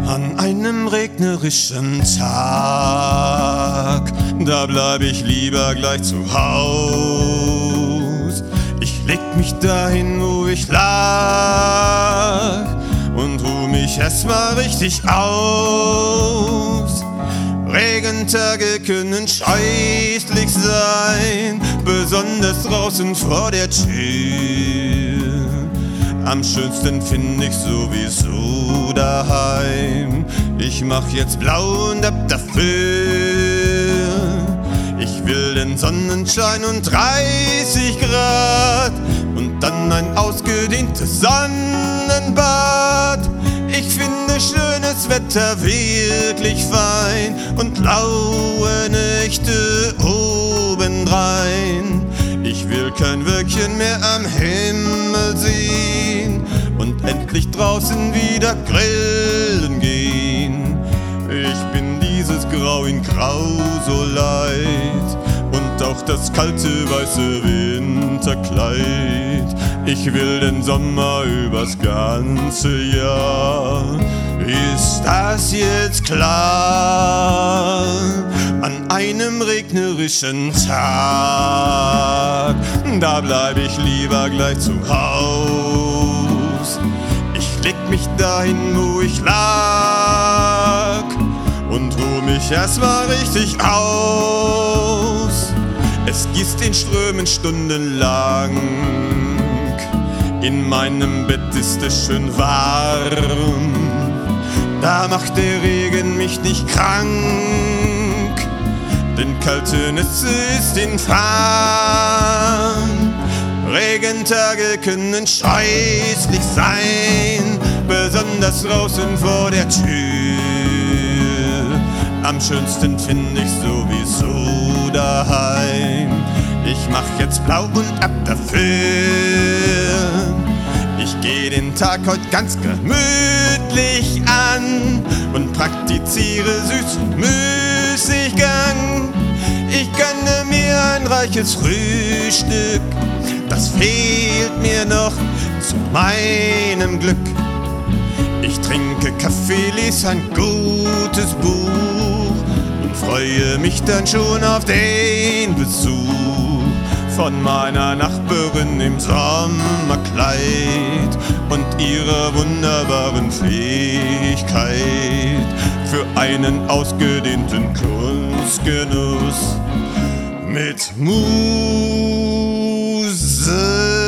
An einem regnerischen Tag, da bleib ich lieber gleich zu Haus. Ich leg mich dahin, wo ich lag, und ruh mich erstmal richtig aus. Regentage können scheußlich sein, besonders draußen vor der Tür. Am schönsten find ich sowieso daheim. Ich mach jetzt blau und ab dafür. Ich will den Sonnenschein und 30 Grad und dann ein ausgedehntes Sonnenbad. Ich finde schönes Wetter wirklich fein und laue Nächte obendrein. Ich will kein Wölkchen mehr am Himmel sehen und endlich draußen wieder grillen gehen. Ich bin dieses Grau in Grau so leid und auch das kalte weiße Winterkleid. Ich will den Sommer übers ganze Jahr. Ist das jetzt klar? An einem regnerischen Tag, da bleib ich lieber gleich zu Haus. Ich leg mich dahin, wo ich lag, und ruh mich erstmal richtig aus. Es gießt in Strömen stundenlang, in meinem Bett ist es schön warm. Da macht der Regen mich nicht krank, denn kalte Nässe ist in Fahren. Regentage können scheußlich sein, besonders draußen vor der Tür. Am schönsten find ich sowieso daheim. Ich mach jetzt blau und ab dafür. Ich geh den Tag heute ganz gemütlich an und praktiziere süßen Müßiggang. Ich gönne mir ein reiches Frühstück, das fehlt mir noch zu meinem Glück. Ich trinke Kaffee, lese ein gutes Buch und freue mich dann schon auf den Besuch von meiner Nachbarin im Sommerkleid und ihrer wunderbaren Fähigkeit für einen ausgedehnten Kunstgenuss mit Musik.